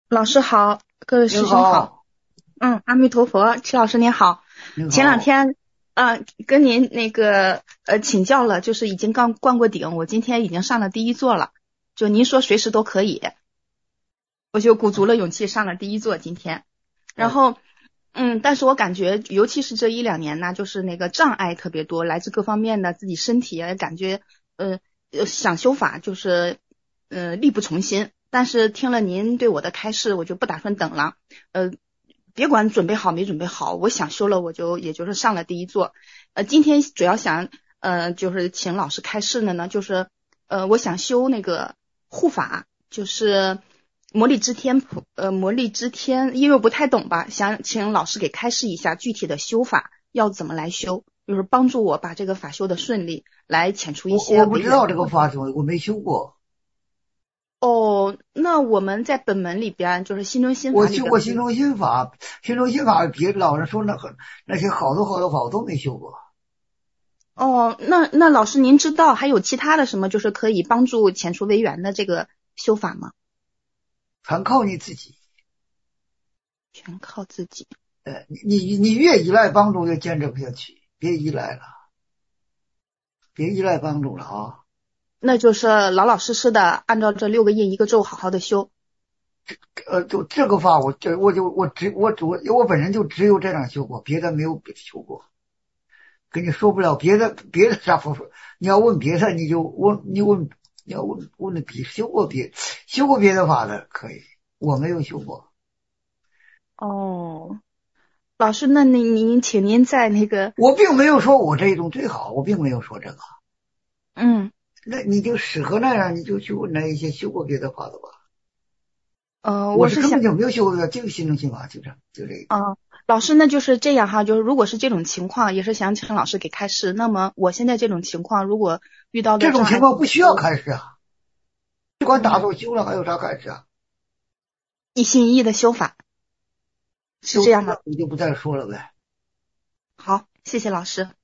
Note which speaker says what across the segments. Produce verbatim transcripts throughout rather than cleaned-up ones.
Speaker 1: 老师好，各位师
Speaker 2: 您
Speaker 1: 兄好。
Speaker 2: 好，
Speaker 1: 嗯，阿弥陀佛，齐老师您好。
Speaker 2: 您
Speaker 1: 前两
Speaker 2: 好。
Speaker 1: 天呃跟您那个呃请教了，就是已经刚灌过顶，我今天已经上了第一座了，就您说随时都可以，我就鼓足了勇气上了第一座今天。然
Speaker 2: 哎，
Speaker 1: 后嗯，但是我感觉尤其是这一两年呢，就是那个障碍特别多，来自各方面的，自己身体也感觉呃呃想修法就是呃力不从心。但是听了您对我的开示，我就不打算等了。呃，别管准备好没准备好，我想修了，我就也就是上了第一座。呃，今天主要想呃就是请老师开示的呢，就是呃我想修那个护法，就是魔力之天普呃魔力之天，因为我不太懂吧，想请老师给开示一下具体的修法要怎么来修，就是帮助我把这个法修的顺利，来遣除一
Speaker 2: 我我不
Speaker 1: 些违
Speaker 2: 知道这个
Speaker 1: 缘的困惑。
Speaker 2: 法种，我没修过。
Speaker 1: 哦，那我们在本门里边，就是心中心
Speaker 2: 我
Speaker 1: 法里边不是。
Speaker 2: 修过心中心法，心中心法别的老人说那很那些好多好多法我都没修过，
Speaker 1: 哦，那那老师您知道还有其他的什么就是可以帮助遣除违缘的这个修法吗？
Speaker 2: 全靠你自己。
Speaker 1: 全靠自己。
Speaker 2: 呃，你你你越依赖帮助越坚持不下去，别依赖了，别依赖帮助了啊！
Speaker 1: 那就是老老实实的按照这六个印一个咒好好的修。
Speaker 2: 呃，就这个法我这我就我只我我我本人就只有这样修过，别的没有别的修过。跟你说不了别的别的啥佛，你要问别的你就问你问你要问问的别修过别修过别的法的可以，我没有修过。
Speaker 1: 哦，老师，那您您请您在那个
Speaker 2: 我并没有说我这一种最好，我并没有说这个。
Speaker 1: 嗯
Speaker 2: 那你就适合那样，你就去问那一些修过别的法的吧。
Speaker 1: 呃，我是想
Speaker 2: 我是根本就没有修过这个心中心法，就这就这一个。
Speaker 1: 啊、老师，那就是这样哈，就是如果是这种情况，也是想请老师给开示。那么我现在这种情况，如果遇到的
Speaker 2: 这种情
Speaker 1: 障碍
Speaker 2: 况不需要开始啊，只管打
Speaker 1: 嗯，
Speaker 2: 坐修了，还有啥开始啊？
Speaker 1: 一心一意的修法，是
Speaker 2: 修
Speaker 1: 这样的。
Speaker 2: 我就不再说了呗。
Speaker 1: 好，谢谢老师。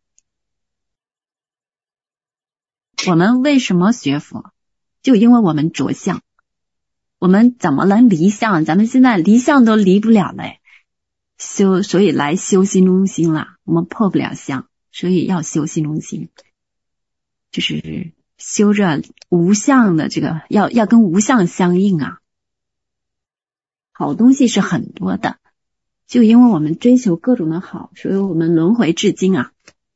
Speaker 3: 我们为什么学佛？就因为我们着相。我们怎么能离相？咱们现在离相都离不了了，修，所以来修心中心了。我们破不了相，所以要修心中心，就是修着无相的这个，要要跟无相相应啊。好东西是很多的，就因为我们追求各种的好，所以我们轮回至今啊。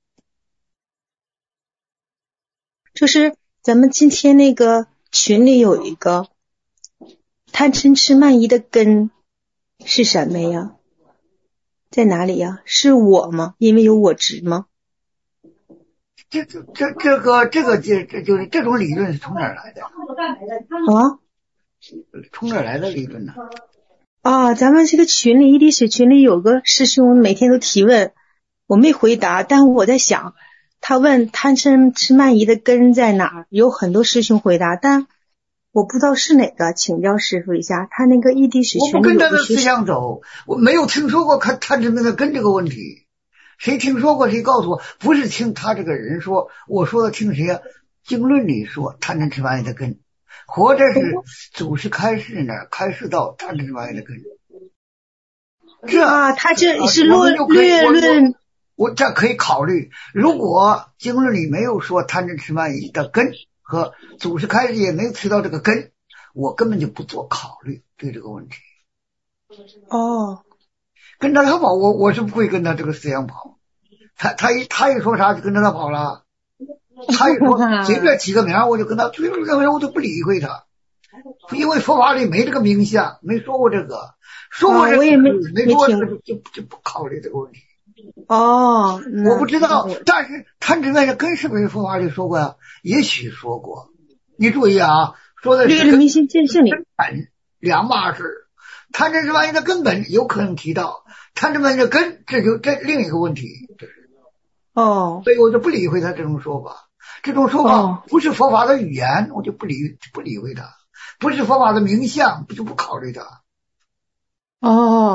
Speaker 4: 就是咱们今天那个群里有一个贪嗔痴慢疑的根是什么呀？在哪里呀？是我吗？因为有我执吗？
Speaker 2: 这这这这个这个这这就是这种理论是从哪儿来的？
Speaker 4: 啊
Speaker 2: 从哪儿来的理论呢？
Speaker 4: 啊，咱们这个群里，一滴水群里有个师兄每天都提问，我没回答，但我在想，他问贪嗔痴慢疑的根在哪儿？有很多师兄回答，但我不知道是哪个，请教师傅一下。他那个一滴水
Speaker 2: 我不
Speaker 4: 群里
Speaker 2: 跟他的思
Speaker 4: 有个学生，
Speaker 2: 想走，我没有听说过看贪嗔的根这个问题。谁听说过谁告诉我，不是听他这个人说，我说的听谁啊？经论里说贪嗔痴慢疑的根，或者是祖师开示那儿开示到贪嗔痴慢疑的根。这
Speaker 4: 啊，他这是
Speaker 2: 我
Speaker 4: 略
Speaker 2: 们就可以我
Speaker 4: 略论
Speaker 2: 我我这可以考虑，如果经论里没有说贪嗔痴慢疑的根，和祖师开示也没有提到这个根，我根本就不做考虑对这个问题。
Speaker 4: 哦。
Speaker 2: 跟着他跑，我我是不会跟他这个思想跑。他他一他一说啥就跟着他跑了，他一说随便起个名我就跟他随便起个名我就不理会他，因为佛法里没这个名相，没说过这个，说过这个、
Speaker 4: 啊、我也没
Speaker 2: 没说过这
Speaker 4: 没
Speaker 2: 个就就不考虑这个问题。
Speaker 4: 哦，
Speaker 2: 我不知道，但是贪嗔慢疑根是不是佛法里说过呀？也许说过。你注意啊，说的是
Speaker 4: 略论明心见性里
Speaker 2: 根本两码事。贪嗔痴慢疑的根本有可能提到，贪嗔慢疑的根这就这另一个问题。
Speaker 4: 哦，
Speaker 2: 所以我就不理会他这种说法，这种说法不是佛法的语言，我就不理不理会他；不是佛法的名相，就不考虑他。
Speaker 4: 哦，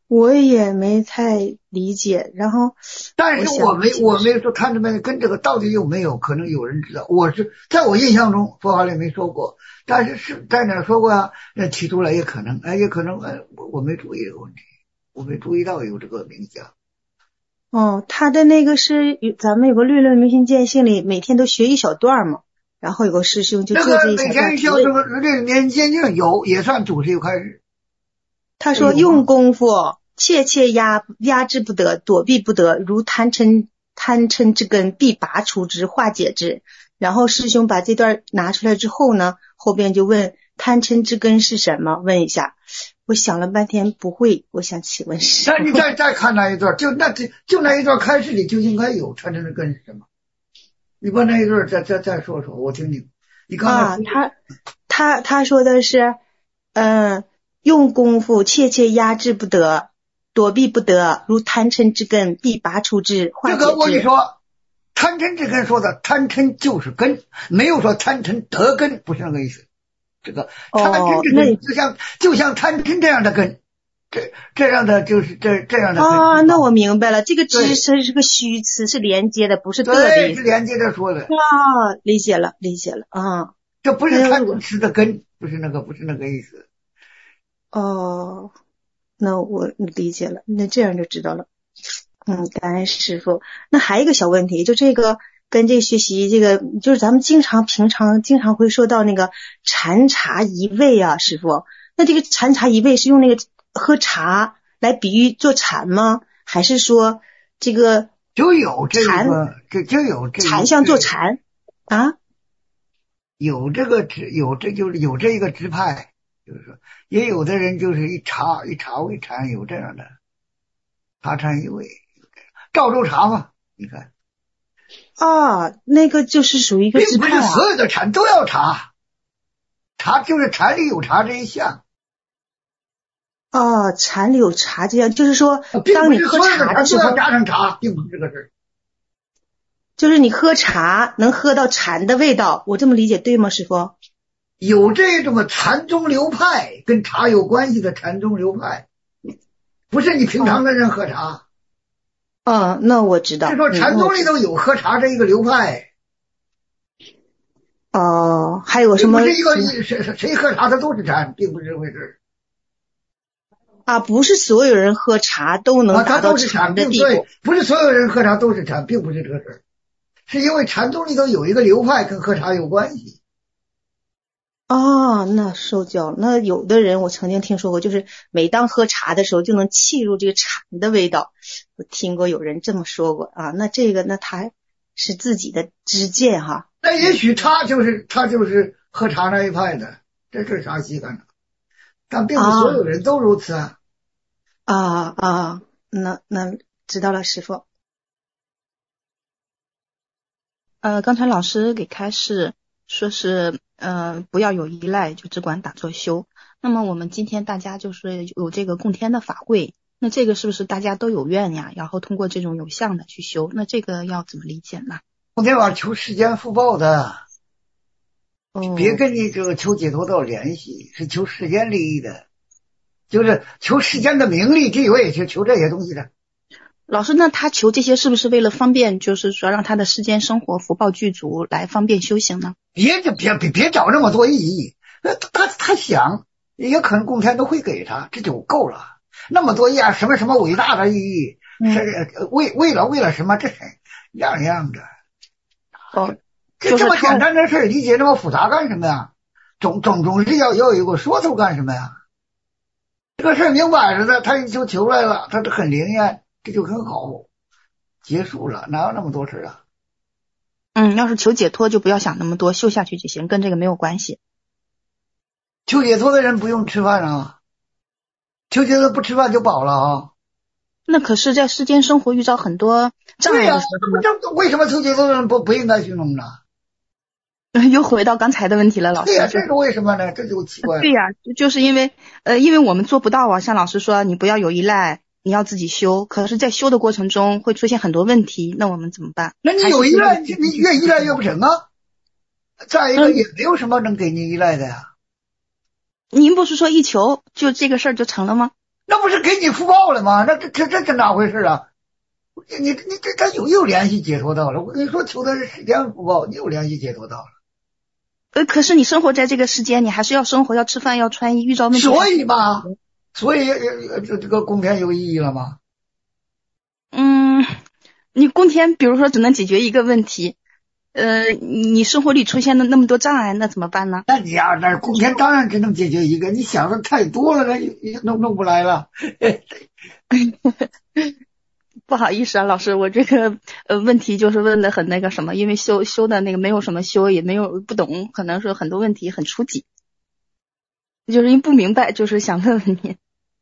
Speaker 4: 我也没太理解，然后
Speaker 2: 但是我没我没说看着没跟这个到底有没有，可能有人知道。我是在我印象中佛法里没说过，但是是在哪说过啊？那提出来也可能，哎，也可能，哎，我我没注意这个问题，我没注意到有这个冥想。
Speaker 4: 哦，他的那个是咱们有个略论明心见性里每天都学一小段嘛，然后有个师兄就做这一小段。
Speaker 2: 那个每天学这个略论明心见性有也算主持有开始。
Speaker 4: 他说用功夫切切压压制不得，躲避不得，如贪嗔贪嗔之根，必拔除之，化解之。然后师兄把这段拿出来之后呢，后边就问贪嗔之根是什么？问一下，我想了半天不会，我想请问师父。
Speaker 2: 那你再再看那一段，就那就那一段开始里就应该有贪嗔之根是什么？你把那一段再再再说说，我听听。你刚才
Speaker 4: 啊，他他他说的是，嗯，用功夫切切压制不得，躲避不得，如贪嗔之根，必拔除之，化解之。
Speaker 2: 这个我跟你说，贪嗔之根说的贪嗔就是根，没有说贪嗔得根，不是那个意思。这个贪嗔之根就像、哦、就像贪嗔这样的根，这这样的就是这这样的根。
Speaker 4: 啊，那我明白了，这个支撑是个虚词，是连接的，不是得的。
Speaker 2: 对，是连接着说的。
Speaker 4: 啊，理解了，理解了啊。
Speaker 2: 这不是贪嗔痴的根，不是那个，不是那个意思。
Speaker 4: 哦，那我理解了，那这样就知道了。嗯，感恩师父。那还有一个小问题，就这个跟这个学习这个，就是咱们经常平常经常会说到那个禅茶一味啊，师父。那这个禅茶一味是用那个喝茶来比喻做禅吗？还是说这个
Speaker 2: 就有这个就就有这个
Speaker 4: 禅像做禅啊？
Speaker 2: 有这个支有这就是有这一个支派，就是说也有的人就是一茶一茶为禅，有这样的茶禅一味，赵州茶嘛，你看
Speaker 4: 啊，那个就是属于一个支派啊，
Speaker 2: 并不是所有的禅都要茶，茶就是禅里有茶这一项。
Speaker 4: 啊，禅里有茶这样，就是说当你喝茶的时候
Speaker 2: 加上茶，并不是这个事儿。
Speaker 4: 就是你喝茶能喝到禅的味道，我这么理解对吗，师父？
Speaker 2: 有这种禅宗流派跟茶有关系的禅宗流派，不是你平常的人喝茶。
Speaker 4: 嗯，那我知道。
Speaker 2: 是说禅宗里头有喝茶这一个流派。
Speaker 4: 哦，还有什么？
Speaker 2: 不是一个谁谁喝茶他都是禅，并不是这回事。
Speaker 4: 啊，不是所有人喝茶都能达到禅的地步。
Speaker 2: 啊、对，不是所有人喝茶都是禅，并不是这个事儿。是因为禅宗里头有一个流派跟喝茶有关系。
Speaker 4: 哦，那受教了。那有的人我曾经听说过，就是每当喝茶的时候就能沁入这个禅的味道。我听过有人这么说过啊。那这个那他是自己的知见哈。
Speaker 2: 那也许他就是他就是喝茶那一派的，这是啥稀罕的？但并不所有人都如此啊。
Speaker 4: 啊啊，那那知道了，师父。
Speaker 1: 呃，刚才老师给开示说是呃不要有依赖，就只管打坐修。那么我们今天大家就是有这个供天的法会，那这个是不是大家都有愿呀？然后通过这种有相的去修，那这个要怎么理解呢？
Speaker 2: 供天法求世间福报的，
Speaker 1: 哦，
Speaker 2: 别跟你这个求解脱道联系，是求世间利益的，就是求世间的名利地位，就求这些东西的。
Speaker 1: 老师，那他求这些是不是为了方便，就是说让他的世间生活福报具足，来方便修行呢？
Speaker 2: 别别别别找那么多意义，他他想也可能供天都会给他，这就够了。那么多呀，什么什么伟大的意义，
Speaker 1: 嗯、
Speaker 2: 是为为了为了什么？这是样样的。
Speaker 1: 哦，
Speaker 2: 这这么简单的事理解那么复杂干什么呀？总总总是要要有个说头干什么呀？这个事明摆着的，他就求来了，他这很灵验。这就很好，结束了，哪有那么多事啊？
Speaker 1: 嗯，要是求解脱就不要想那么多，修下去就行，跟这个没有关系。
Speaker 2: 求解脱的人不用吃饭啊，求解脱不吃饭就饱了啊。
Speaker 1: 那可是，在世间生活遇到很多障碍的时候，
Speaker 2: 这为什么求解脱的人不不应该去弄呢？
Speaker 1: 又回到刚才的问题了，老师。
Speaker 2: 对呀，这是为什么呢？这就奇怪了。
Speaker 1: 对呀，就是因为呃，因为我们做不到啊。像老师说，你不要有依赖。你要自己修，可是在修的过程中会出现很多问题，那我们怎么办？
Speaker 2: 那你有依赖，你越依赖越不成啊。再一个也没有什么能给你依赖的呀。
Speaker 1: 您不是说一求就这个事儿就成了吗？
Speaker 2: 那不是给你福报了吗？那这这这这哪回事啊？你你这他有有联系解脱道了。我跟你说，求的是世间福报，你有联系解脱道了。
Speaker 1: 呃，可是你生活在这个世间，你还是要生活，要吃饭，要穿衣，遇到问题。
Speaker 2: 所以嘛，所以呃这这个供天有意义了吗？
Speaker 1: 嗯，你供天，比如说只能解决一个问题，呃，你生活里出现了那么多障碍，那怎么办呢？
Speaker 2: 那你要那供天当然只能解决一个，你想的太多了，那弄弄不来了。
Speaker 1: 不好意思啊，老师，我这个呃问题就是问的很那个什么，因为修修的那个没有什么修，也没有不懂，可能是很多问题很初级，就是因为不明白，就是想问问你。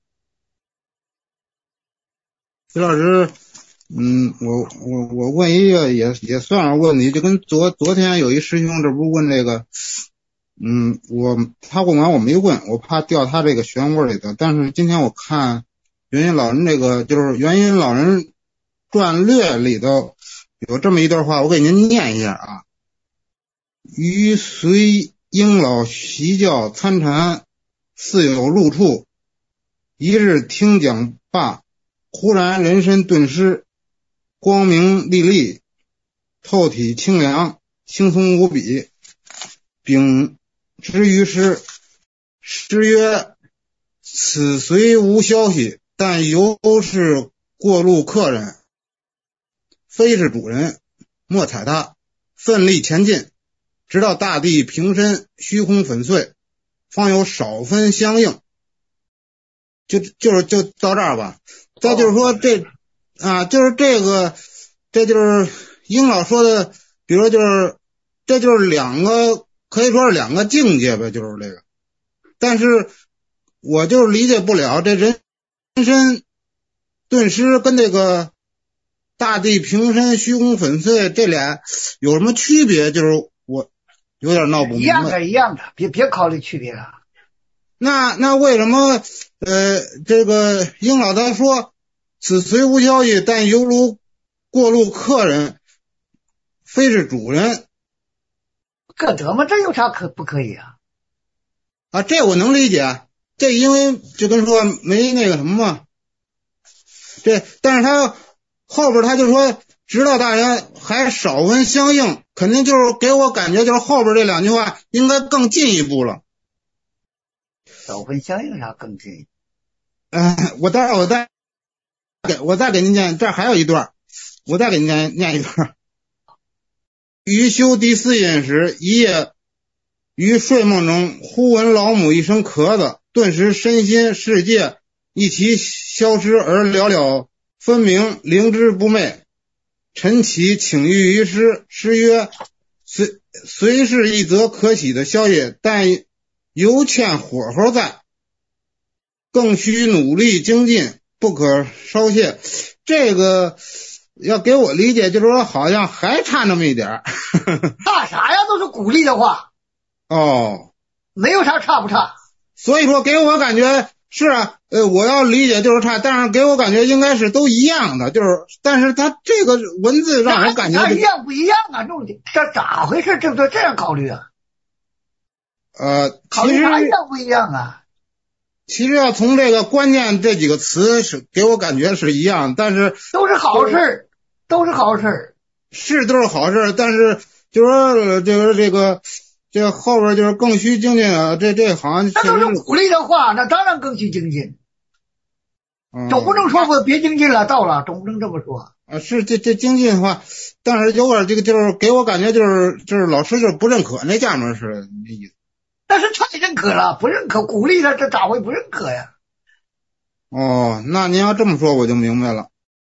Speaker 5: 徐老师，嗯，我我我问一个也也算是问题，就跟昨昨天有一师兄这不是问这个，嗯，我他问完我没问，我怕掉他这个漩涡里头，但是今天我看元音老人这个就是元音老人传略里头有这么一段话，我给您念一下啊。余随应老习教参禅，似有入处，一日听讲罢，忽然人身顿失，光明历历，透体清凉，轻松无比。秉之于师，师曰：此虽无消息，但犹是过路客人，非是主人，莫睬他，奋力前进，直到大地平身，虚空粉碎，方有少分相应。就就是就到这儿吧。再就是说这啊，就是这个，这就是英老说的，比如说就是这就是两个，可以说是两个境界呗，就是这个。但是我就理解不了这人身顿失跟这个大地平身虚空粉碎这俩有什么区别？就是我有点闹不明白。
Speaker 2: 一样的，一样的，别别考虑区别了。
Speaker 5: 那那为什么呃这个英老他说此虽无消息，但犹如过路客人，非是主人？
Speaker 2: 可得吗？这有啥可不可以啊？
Speaker 5: 啊，这我能理解，这因为就跟说没那个什么嘛。这但是他后边他就说直到大家还少分相应，肯定就是给我感觉就是后边这两句话应该更进一步了。
Speaker 2: 少分相应啥更近？
Speaker 5: 嗯、呃，我待会儿我再给我再给您念，这还有一段，我再给您念念一段。于修第四印时，一夜于睡梦中，忽闻老母一声咳子，顿时身心世界一齐消失，而了了分明，灵之不昧。陈其请谕于师，师曰：虽虽是一则可喜的消息，但犹欠火候在，更需努力精进，不可稍懈。这个要给我理解就是说好像还差那么一点儿。
Speaker 2: 差啥呀？都是鼓励的话。
Speaker 5: 哦，
Speaker 2: 没有啥差不差。
Speaker 5: 所以说给我感觉是啊，呃，我要理解就是差，但是给我感觉应该是都一样的，就是但是他这个文字让人感觉
Speaker 2: 一样不一样啊？这咋回事？这这这样考虑啊？
Speaker 5: 呃，
Speaker 2: 考虑啥一样不一样啊？
Speaker 5: 其实要从这个关键这几个词是给我感觉是一样，但是
Speaker 2: 都是好事，都是好事，
Speaker 5: 是都是好事，但是就是说就是这个这后边就是更需精进啊，这这好像
Speaker 2: 那都是鼓励的话，那当然更需精进。
Speaker 5: 嗯、
Speaker 2: 总不能说我别精进了，到了，总不能这么说
Speaker 5: 啊。是这这精进的话，但是有点这个就是给我感觉就是就是老师就是不认可那家门似的那意思。
Speaker 2: 但是太认可了，不认可鼓励了，这咋会不认可呀？
Speaker 5: 哦，那您要这么说我就明白了。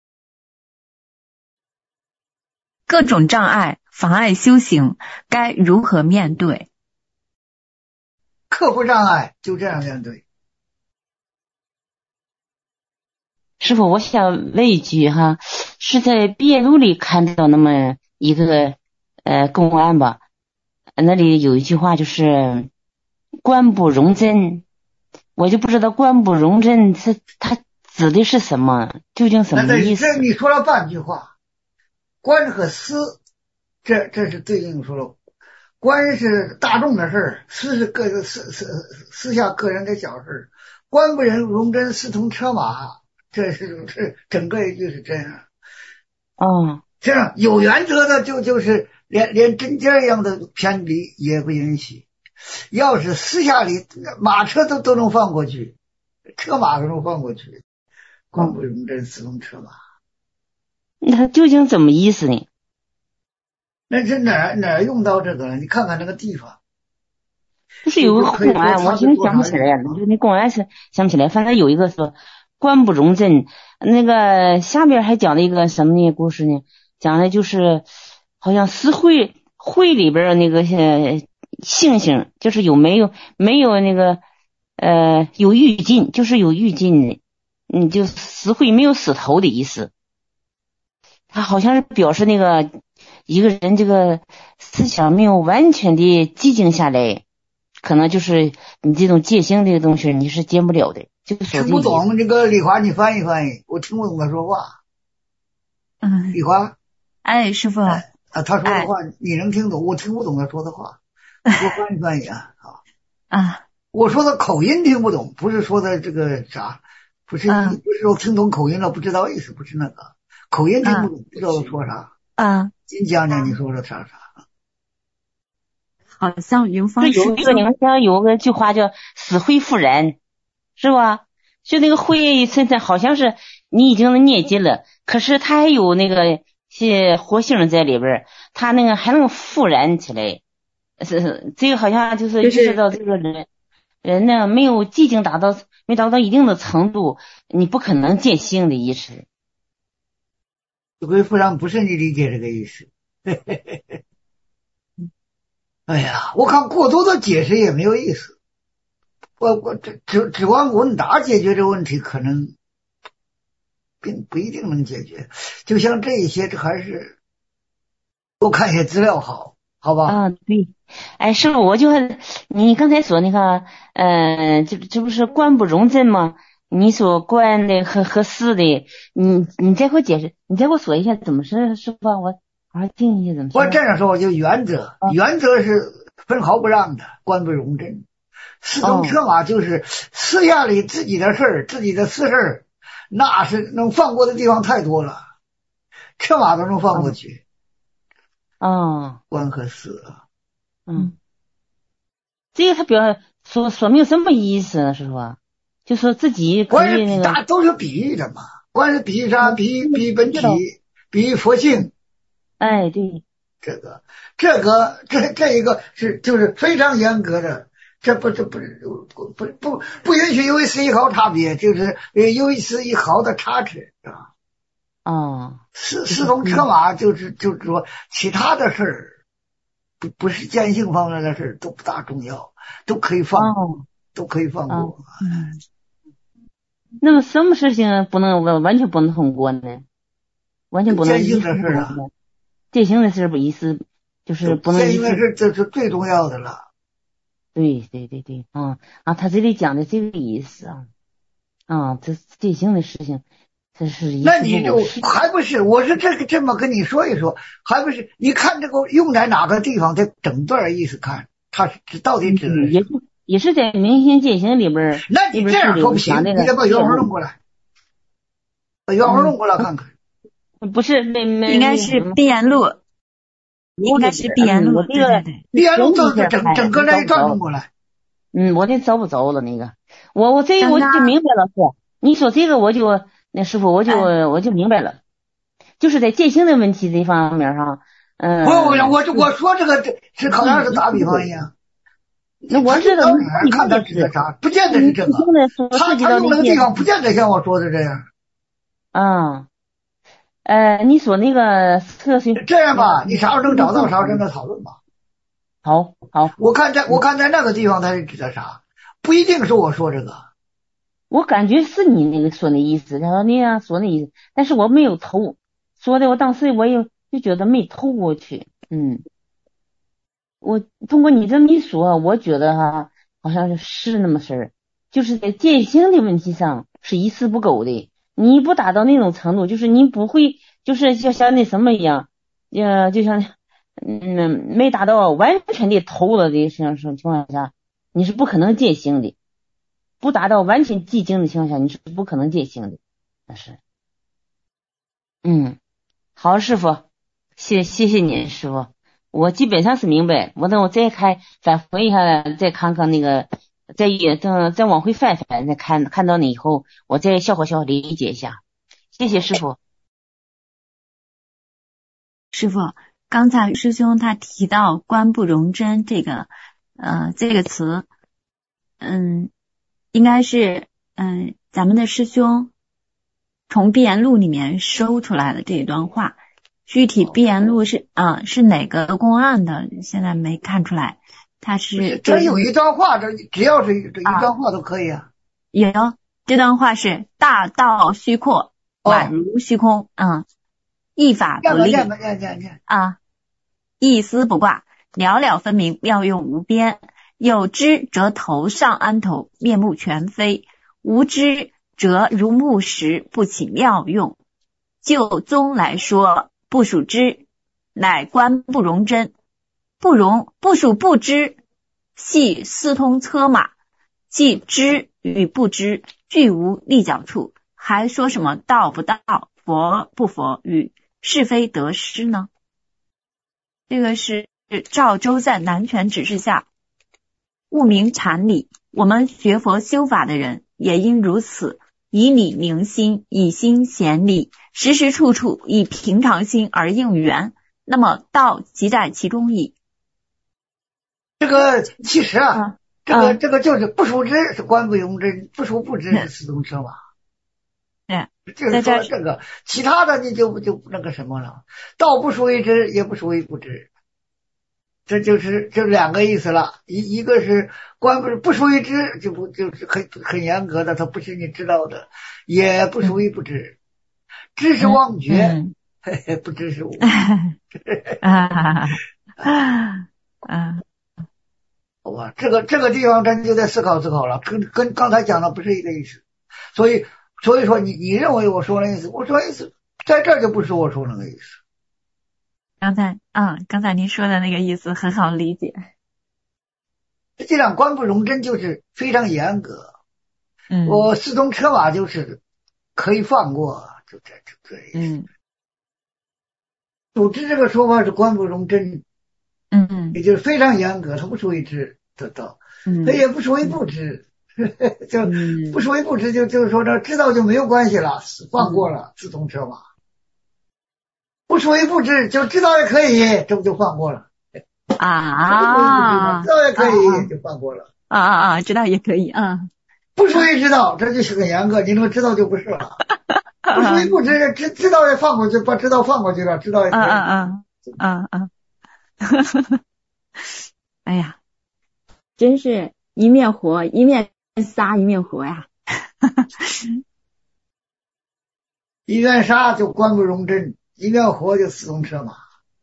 Speaker 3: 各种障碍妨碍修行，该如何面对？
Speaker 2: 克服障碍就这样面对。
Speaker 6: 师傅，我想问一句哈，是在毕业录里看到那么一个呃公案吧？那里有一句话就是观不容真，我就不知道观不容真它它指的是什么，究竟什么意思？
Speaker 2: 这你说了半句话，观和思，这这是对应说了，观是大众的事儿，思是个私私私下个人的小事， 官不人容真，私通车马，这是是整个一句是这样。
Speaker 6: 哦，
Speaker 2: 这样有原则的就就是连连针尖一样的偏离也不允许。要是私下里马车都都能放过去，车马都能放过去，官不容真，私通车马。
Speaker 6: 那他究竟怎么意思呢？
Speaker 2: 那是哪哪用到这个了？你看看那个地方。
Speaker 6: 就是有个公案，我现在想不起来了。就那公案是想不起来，反正有一个说官不容真，那个下边还讲了一个什么呢故事呢？讲的就是好像私会会里边那个呃星星，就是有没有没有那个呃有欲尽，就是有欲尽的，嗯，就死会没有死头的意思。他好像是表示那个一个人这个思想没有完全的寂静下来。可能就是你这种戒心这个东西你是戒不了的，就
Speaker 2: 听不懂。这个李华你翻译翻译，我听不懂他说话。
Speaker 3: 嗯，
Speaker 2: 李华，
Speaker 3: 哎，师傅，
Speaker 2: 啊，他说的话、哎、你能听懂，我听不懂他说的话，我翻译翻译啊。
Speaker 3: 啊，
Speaker 2: 我说的口音听不懂，不是说的这个啥，不是、啊、不是说听懂口音了不知道意思，不是那个口音听不懂、啊、不知道说啥
Speaker 3: 啊。
Speaker 2: 您讲讲你说的啥啥。
Speaker 3: 好像云芳
Speaker 6: 有一个你们讲有个句话叫死灰复燃，是吧？就那个灰现在好像是你已经灭尽了，可是它还有那个些活性在里边，它那个还能复燃起来。是这个好像就是意识到这个人、就是、人呢没有寂静达到没达到一定的程度，你不可能见性的意识。
Speaker 2: 死灰复燃不是你理解这个意思。哎呀，我看过多的解释也没有意思。我我指指指望问答解决这问题，可能并不一定能解决。就像这一些，这还是多看一些资料好，好吧？
Speaker 6: 啊，对。哎，师傅，我就你刚才说那个，呃，这这不是官不容真吗？你说官的和和私的，你你再给我解释，你再给我说一下怎么是师傅？我。好好听一下怎么说。
Speaker 2: 我这样说，我就原则，哦、原则是分毫不让的，官不容真。私通车马就是私下里自己的事儿、哦，自己的私事儿，那是能放过的地方太多了，车马都能放过去。
Speaker 6: 哦，
Speaker 2: 官和私啊，
Speaker 6: 嗯，这个他表说说明什么意思呢？师傅，就说自己可以那个，
Speaker 2: 大都是比喻的嘛，官是比喻啥？比喻比喻本体，比喻佛性。
Speaker 6: 哎，对，
Speaker 2: 这个，这个，这这一个是就是非常严格的，这不这不不不不不允许有一丝一毫差别，就是有一丝一毫的差池，是吧？
Speaker 6: 哦，
Speaker 2: 私私通车马就是就是说其他的事儿，不不是见性方面的事儿都不大重要，都可以放过，
Speaker 6: 哦、
Speaker 2: 都可以放过。
Speaker 6: 哦、嗯。那么什么事情不能完全不能通过呢？完全不能
Speaker 2: 见性的事啊。
Speaker 6: 戒行的事不意思，就是不能。
Speaker 2: 戒行的事这是最重要的了。
Speaker 6: 对对对对，啊啊，他这里讲的这个意思啊，啊，这戒行的事情，这是一。
Speaker 2: 那你就还不是？我是这个这么跟你说一说，还不是？你看这个用在哪个地方？这整段意思看，它是到底指的、
Speaker 6: 嗯、也是也是在明心戒行里边。
Speaker 2: 那你这样说不行，你得把原文弄过来，把原文弄过来看看。
Speaker 6: 嗯、不是，没没，
Speaker 3: 应该是《碧岩录》，应该是《碧岩录》。
Speaker 6: 这个
Speaker 2: 《碧岩录》都是整整个那一段弄过来。
Speaker 6: 嗯，我得找不着了那个，我我这个我就明白了，是你说这个我就那师傅我就、哎、我就明白了，就是在戒行的问题这方面上，嗯。
Speaker 2: 我我我我说这个是好像是打比方一样。
Speaker 6: 那我知道
Speaker 2: 你看他指的啥，不见得是这个。他他用那个地方不见得像我说的这样。
Speaker 6: 啊。呃，你说那个测试
Speaker 2: 这样吧，你啥时候能找到，啥时候跟他讨论吧。
Speaker 6: 好，好。
Speaker 2: 我看在，我看在那个地方他是指的啥，不一定是我说这个。
Speaker 6: 我感觉是你那个说的意思，然后你呀说那意思，但是我没有投，说的我当时我也就觉得没投过去。嗯，我通过你这么一说，我觉得哈，好像是那么事儿，就是在戒行的问题上是一丝不苟的。你不达到那种程度，就是你不会，就是就像那什么一样，呃，就像嗯没达到完全的投了的这种情况下，你是不可能戒行的。 不达到完全寂静的情况下，你是不可能见性的。那是，嗯，好，师傅，谢谢谢你，师傅，我基本上是明白。我等我再看返回一下，再看看那个，再再再往回翻翻，再看看到那以后，我再消化消化理解一下。谢谢师傅。
Speaker 3: 师傅，刚才师兄他提到观不容真这个呃这个词，嗯，应该是嗯咱们的师兄从碧岩录里面收出来的这一段话。具体碧岩录是啊、呃、是哪个公案的，现在没看出来。他是
Speaker 2: 这有一段话，这只要是这一段话都可以啊。
Speaker 3: 有这段话是大道虚阔，宛如虚空，嗯，一法不立啊，一丝不挂，了了分明，妙用无边。有知则头上安头，面目全非；无知则如木石，不起妙用。就宗来说，不属知，乃观不容真。不容不属不知，系四通车马，即知与不知俱无立脚处，还说什么道不道，佛不佛与是非得失呢？这个是赵州在南拳指示下悟明禅理，我们学佛修法的人也应如此，以理明心，以心显理，时时处处以平常心而应缘，那么道即在其中矣。
Speaker 2: 这个其实啊，
Speaker 3: 啊
Speaker 2: 这个、
Speaker 3: 啊
Speaker 2: 这个就是不属知是观不容真，不属不知是四通车马。
Speaker 3: 对，
Speaker 2: 就是说这个，其他的你就就那个什么了，道不属于知，也不属于不知，这就是这两个意思了。一一个是观不不属于知，就不就是很很严格的，它不是你知道的，也不属于不知，知是妄觉，
Speaker 3: 嗯
Speaker 2: 嘿嘿，不知是无。
Speaker 3: 啊啊
Speaker 2: 好吧，这个这个地方咱就得思考思考了，跟跟刚才讲的不是一个意思。所以所以说你你认为我说那意思，我说意思在这儿就不是我说那个意思。
Speaker 3: 刚才啊，刚才您说的那个意思很好理解。
Speaker 2: 实际上观不容真就是非常严格，
Speaker 3: 嗯，
Speaker 2: 我四通车马就是可以放过，就这就这意思。
Speaker 3: 嗯
Speaker 2: 属知这个说法是观不容真，
Speaker 3: 嗯
Speaker 2: 也就是非常严格，它不属于知得到，
Speaker 3: 嗯，
Speaker 2: 它也不属于不知，就
Speaker 3: 嗯
Speaker 2: 不属于不知，就就是说这知道就没有关系了，放过了四通车马。不属于不知，就知道也可以，这不就放过了
Speaker 3: 啊？
Speaker 2: 知道也可以，就放过了。
Speaker 3: 啊啊啊！知道也可以啊。
Speaker 2: 不属于知道，这就是很严格。你那个知道就不是了。不属于不知，知知道也放过去，把知道放过去了，知道也可以。
Speaker 3: 啊啊啊啊啊！哎呀，真是一面活一面杀，一面活呀！
Speaker 2: 一面杀就观不容真。一面活就四通车马。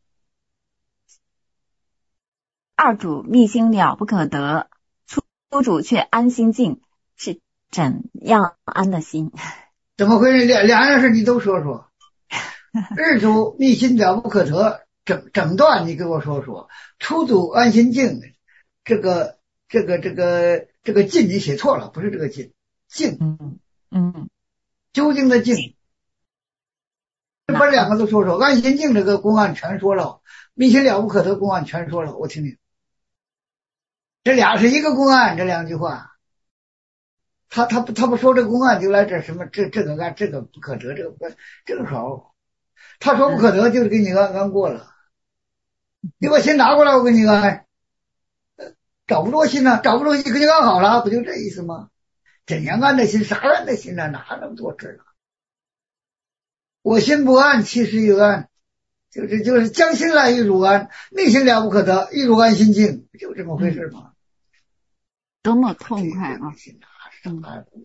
Speaker 3: 二主密心了不可得，初主却安心静，是怎样安的心？
Speaker 2: 怎么回事？两两样事你都说说。日主密心了不可得，整整段你给我说说。初主安心静，这个这个这个这个静你写错了，不是这个静，静，
Speaker 3: 嗯嗯，
Speaker 2: 究竟的静。把两个都说说，安心静这个公案全说了，密心了不可得公案全说了，我听听。这俩是一个公案，这两句话。他他不他不说这个公案就来这什么这这个案这个不可得，这个不正好。他说不可得就是给你按按过了。你把心拿过来，我给你按。找不着心呢、啊，找不着心给你按好了，不就这意思吗？怎样安的心，啥安的心呢、啊？哪那么多事啊？我心不安，其实有安，就是就是将心来欲汝安，内心了不可得，欲汝安心静，就这么回事嘛。
Speaker 3: 多么痛快啊！
Speaker 2: 嗯、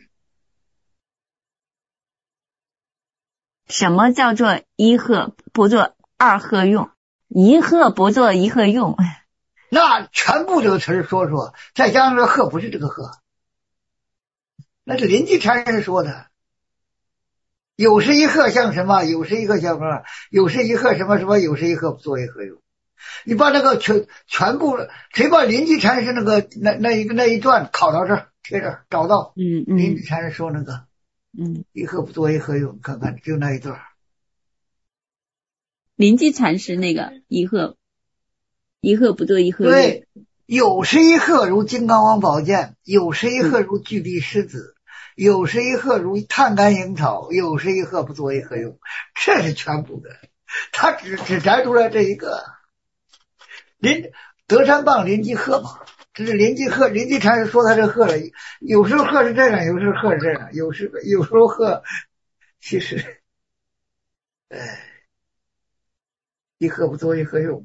Speaker 3: 什么叫做一鹤不做二鹤用？一鹤不做一鹤用，
Speaker 2: 那全部这个词说说，再加上这个鹤不是这个鹤，那是临济禅师说的。有时一鹤像什么？有时一鹤像什么？有时一鹤什么什么？有时一鹤作为何用？你把那个全全部，谁把临济禅师那个那那一个那一段考到这儿， 贴着找到。
Speaker 3: 嗯嗯
Speaker 2: 林子禅说那个，
Speaker 3: 嗯，
Speaker 2: 一鹤不作一鹤用，看看就那一段。
Speaker 3: 临济禅师那个一鹤一鹤不作一鹤用。
Speaker 2: 对，有时一鹤如金刚王宝剑，有时一鹤如巨地狮子，有时一鹤如探干蝇草，有时一鹤不作一鹤用，这是全部的。他只只摘出来这一个。林德山棒临济鹤嘛，这是临济鹤，临济禅师说他这鹤了，有时候鹤是这样，有时候鹤是这样，有时有时候鹤其实，哎，一鹤不作一鹤用，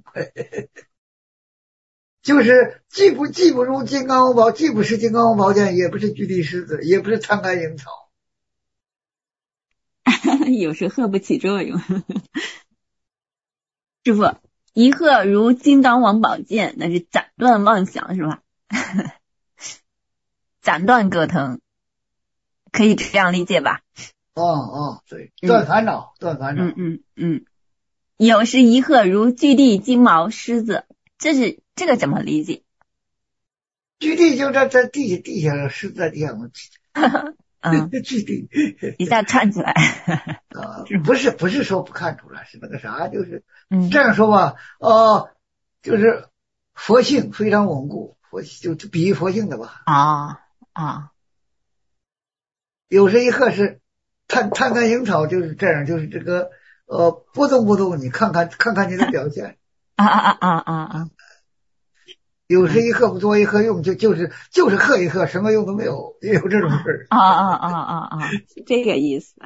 Speaker 2: 就是既不既不如金刚王宝，既不是金刚王宝剑，也不是巨地狮子，也不是探干蝇草。
Speaker 3: 有时鹤不起作用。师傅，一鹤如金刚王宝剑，那是斩断妄想是吧？斩断葛藤，可以这样理解吧？
Speaker 2: 哦哦，对，断烦恼，断烦恼。
Speaker 3: 嗯嗯嗯。有时一鹤如巨地金毛狮子，这是这个怎么理解？
Speaker 2: 巨地就在在地下，地下狮子在地下嘛。
Speaker 3: 嗯，
Speaker 2: 巨地
Speaker 3: 一下串起来。
Speaker 2: 啊，不是不是说不看出来，是那个啥，就是
Speaker 3: 嗯
Speaker 2: 这样说吧，哦，就是佛性非常稳固，佛就就比喻佛性的吧。
Speaker 3: 啊啊，
Speaker 2: 有时一鹤是探探干蝇草，就是这样，就是这个呃波动波动，你看看看看你的表现。
Speaker 3: 啊啊啊啊啊！
Speaker 2: 有时一鹤不作一鹤用，就就是就是鹤一鹤，什么用都没有，也有这种事儿。
Speaker 3: 啊啊啊啊啊！这个意思。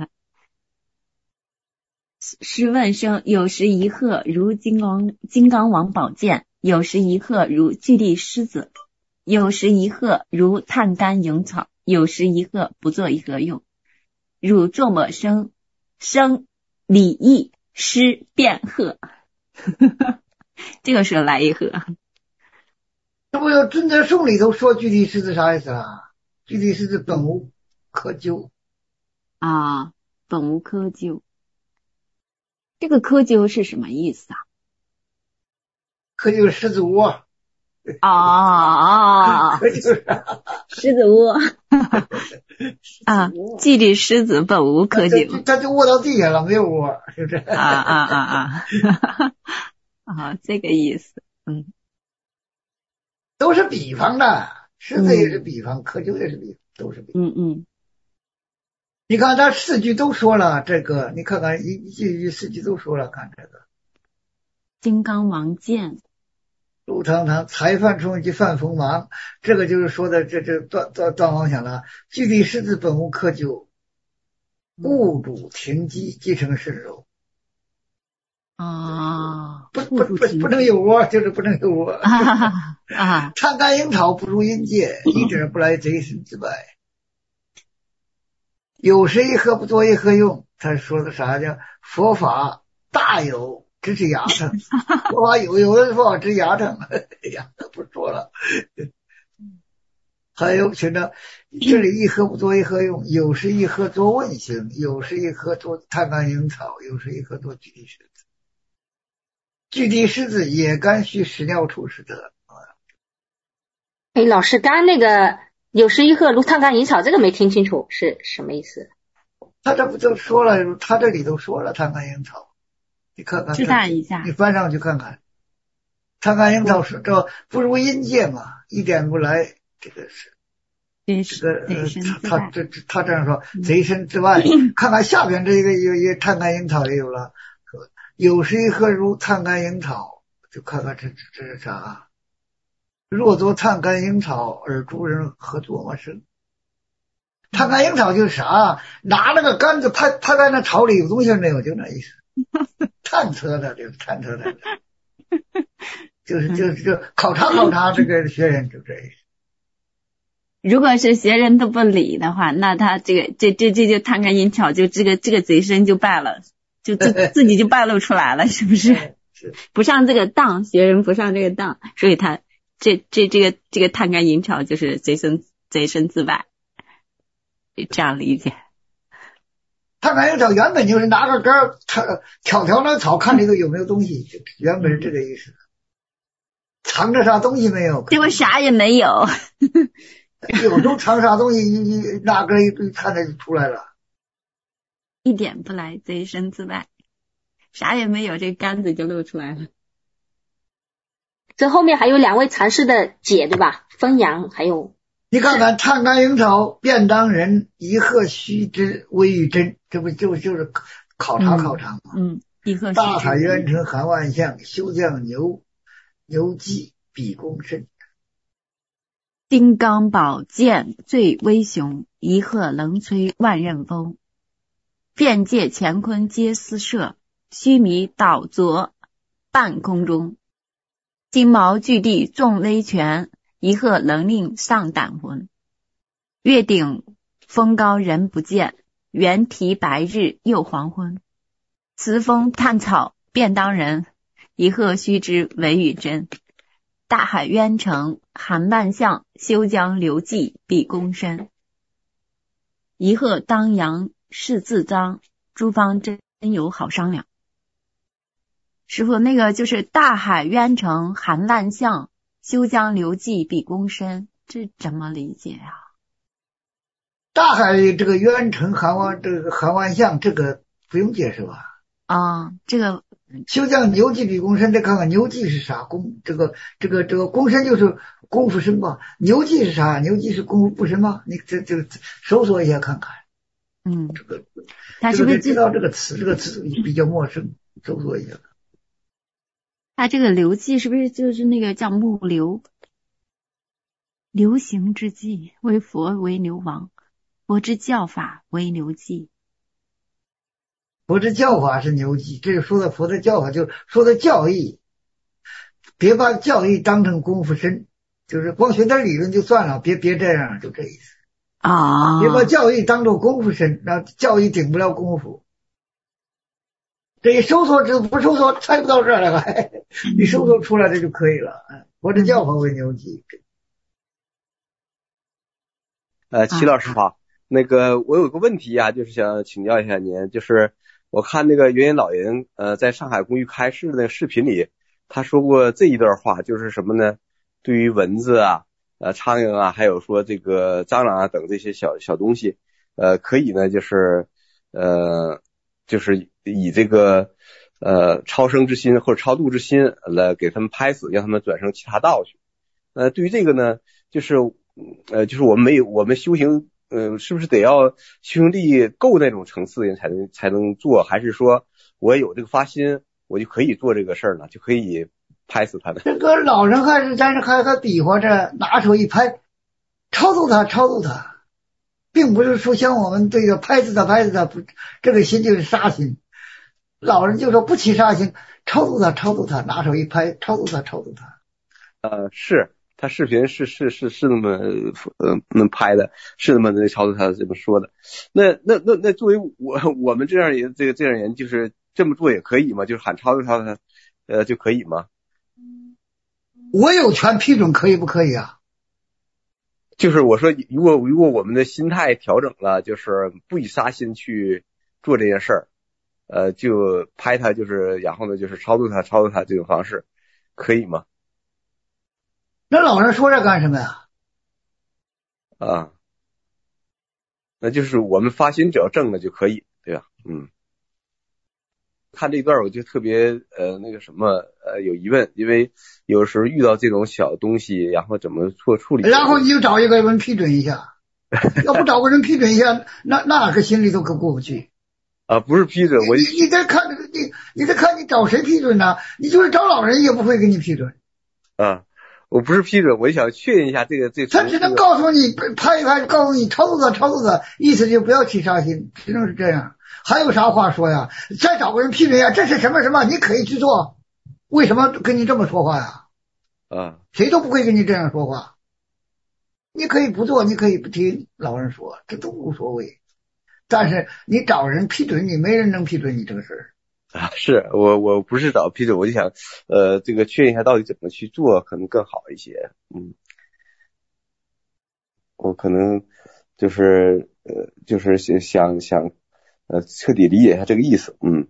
Speaker 3: 试问声，有时一鹤如金刚金刚王宝剑，有时一鹤如巨地狮子，有时一鹤如探干蝇草，有时一鹤不作一鹤用。汝作么生？生礼义诗辩鹤。这个是来一鹤。
Speaker 2: 这不有尊德颂里头说巨地狮子啥意思啊？巨地狮子本无窠臼
Speaker 3: 啊，本无窠臼。这个窠臼是什么意思啊？
Speaker 2: 窠臼狮子窝。
Speaker 3: 啊啊！
Speaker 2: 窠臼
Speaker 3: 狮子窝。啊，巨地狮子本无窠臼，
Speaker 2: 他就卧到地下了，没有窝，是不是？
Speaker 3: 啊啊啊啊！啊，这个意思，嗯，
Speaker 2: 都是比方的，狮子也是比方，窠臼也是比方，都是比方。
Speaker 3: 嗯嗯。
Speaker 2: 你看他四句都说了这个，你看看一一句一句四句都说了，看这个。
Speaker 3: 金刚王剑。
Speaker 2: 路堂堂才犯冲击犯锋芒，这个就是说的这这断断断妄想了。巨地狮子本无窠臼，物主停机即成身肉。
Speaker 3: 啊，
Speaker 2: 不不不不能有窝，就是不能有窝。
Speaker 3: 啊啊！
Speaker 2: 探干蝇草不如阴界，一点不来贼身之败。有时一鹤不作一鹤用，他说的啥叫佛法大有。只是牙疼，佛法有有的佛法治牙疼，哎呀，不说了。还有听着，这里一鹤不作一鹤用，有时一鹤作问行，有时一鹤作探干蝇草，有时一鹤作巨地狮子。巨地狮子也甘须屎尿处使得。
Speaker 7: 哎，老师，刚刚那个有时一鹤如探干蝇草，这个没听清楚是什么意思？
Speaker 2: 他这不就说了，他这里头说了探干蝇草。你看看，
Speaker 3: 知道一下，
Speaker 2: 你翻上去看看，探干蝇草是这不如阴界嘛，一点不来，这个是，这个呃，他他这他这样说，贼身之外。看看下边这个有有探干蝇草也有了，有时一鹤如探干蝇草，就看看这这是啥？若作探干蝇草，而诸人何作么生？探干蝇草就是啥？拿那个杆子拍拍在那草里有东西没有，就那意思。探测的，就是探测的，就是就是就考察考察这个学人，就这意思。
Speaker 3: 如果是学人都不理的话，那他这个这这这就探干蝇草，就这个这个贼身就败了，就自自己就败露出来了，是不是？
Speaker 2: 是
Speaker 3: 不上这个当，学人不上这个当，所以他这这这个这个探干蝇草就是贼身贼身自败，这样理解。
Speaker 2: 探干蝇草原本就是拿个根儿挑挑那草，看里头有没有东西，原本是这个意思。藏着啥东西没有？
Speaker 3: 结果啥也没有。
Speaker 2: 有时候藏啥东西，你你哪个一看着就出来了，
Speaker 3: 一点不来，贼身自败，啥也没有，这杆子就露出来了。
Speaker 7: 这后面还有两位禅师的解，对吧？分阳还有，
Speaker 2: 你看看探干营草，便当人，一鹤须知微与真，这不就就是考察考察吗？
Speaker 3: 嗯，一鹤须知
Speaker 2: 大海渊城含万象，休将牛牛骑比公身。
Speaker 3: 金刚宝剑最威雄，一鹤能摧万仞风。遍界乾坤皆四射，须弥倒作半空中。金毛巨地众威权，一鹤能令上胆魂。月顶风高人不见，猿啼白日又黄昏。慈风探草便当人，一鹤须知微与真。大海渊城含万象，休将流迹比公身。一鹤当阳是自彰，诸方真有好商量。师父，那个就是大海渊城含万象，休将流迹比公身，这怎么理解呀、啊？
Speaker 2: 大海这个渊城含万这个含万象，这个不用解释吧？
Speaker 3: 啊，这个
Speaker 2: 休将牛骑比公身，再看看牛骑是啥？功这个这个这个公身就是功夫深吧？牛骑是啥？牛骑是功夫不深吗？你这这个搜索一下看看。
Speaker 3: 嗯，
Speaker 2: 这个
Speaker 3: 他是不是
Speaker 2: 知道这个词？这个词比较陌生，搜索一下。
Speaker 3: 他这个流迹是不是就是那个叫木流？流行之际，为佛为流亡，佛之教法为流迹。
Speaker 2: 佛之教法是牛迹，这是说的佛的教法，就是说的教义。别把教义当成功夫深，就是光学点理论就算了，别别这样，就这意思
Speaker 3: 啊。
Speaker 2: 别把教义当做功夫深，那教义顶不了功夫。这一搜索，这不搜索猜不到这儿了，还你搜索出来的就可以了。佛之教法为牛迹。
Speaker 8: 呃，齐老师好，那个我有个问题啊，就是想请教一下您，就是我看那个元音老人呃在上海公寓开示的那个视频里，他说过这一段话，就是什么呢？对于蚊子啊、呃苍蝇啊，还有说这个蟑螂啊等这些小小东西，呃，可以呢，就是呃，就是以这个呃超生之心或者超度之心来给他们拍死，让他们转生其他道去。呃，对于这个呢，就是呃，就是我们没有我们修行。呃，是不是得要修行力够那种层次的人才能才能做，还是说我有这个发心，我就可以做这个事儿呢，就可以拍死他的？
Speaker 2: 这个老人还是在那还还比划着，拿手一拍，超度他，超度他，并不是说像我们这个拍死他，拍死他，不，这个心就是杀心。老人就说不起杀心，超度他，超度他，拿手一拍，超度他，超度他。
Speaker 8: 呃，是。他视频是是是是那么呃那么拍的，是那么那超度他这么说的。那那那那作为我我们这样人，这个这样人就是这么做也可以吗？就是喊超度超度他，呃就可以吗？
Speaker 2: 我有权批准，可以不可以啊？
Speaker 8: 就是我说，如果如果我们的心态调整了，就是不以杀心去做这件事儿，呃，就拍他，就是然后呢，就是超度他超度他这种方式，可以吗？
Speaker 2: 那老人说这干什么呀？
Speaker 8: 啊，那就是我们发心只要正了就可以，对吧？嗯，看这段我就特别呃那个什么呃有疑问，因为有时候遇到这种小东西，然后怎么做处理？
Speaker 2: 然后你就找一个人批准一下，要不找个人批准一下，那那个心里都可过不去。
Speaker 8: 啊，不是批准，我
Speaker 2: 你你再看你你再看你找谁批准呢？你就是找老人也不会给你批准。
Speaker 8: 啊。我不是批准，我就想确认一下这个这个。
Speaker 2: 他只能告诉你拍一拍，告诉你超度他，超度他，意思就不要起杀心，只能是这样。还有啥话说呀？再找个人批准一下，这是什么什么，你可以去做。为什么跟你这么说话呀？
Speaker 8: 啊，
Speaker 2: 谁都不会跟你这样说话。你可以不做，你可以不听老人说，这都无所谓。但是你找人批准你，没人能批准你这个事儿。
Speaker 8: 啊，是我我不是找批准，我就想呃这个确认一下到底怎么去做可能更好一些。嗯，我可能就是呃就是想想呃彻底理解一下这个意思。嗯，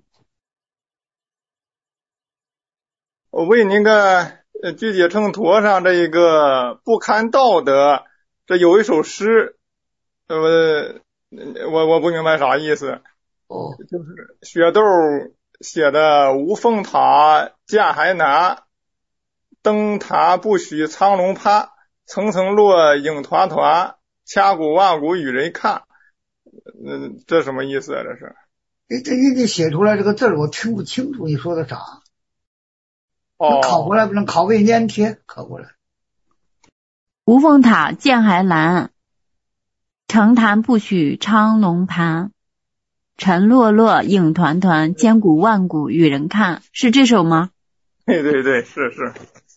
Speaker 9: 我为那个呃具体秤砣上这一个不堪道德这有一首诗，呃，我我不明白啥意思。
Speaker 2: 哦，
Speaker 9: 就是雪窦写的无凤塔见还难，登塔不许苍龙攀，层层落影团团，千古万古与人看。嗯，这什么意思啊？这是？
Speaker 2: 你这你你写出来这个字儿我听不清楚，你说的啥？
Speaker 9: 哦，
Speaker 2: 考过来不能考个粘贴，考过来。
Speaker 3: 无凤塔见还难，城坛不许苍龙攀，尘落落影团团，千古万古与人看，是这首吗？
Speaker 9: 对对对，是是。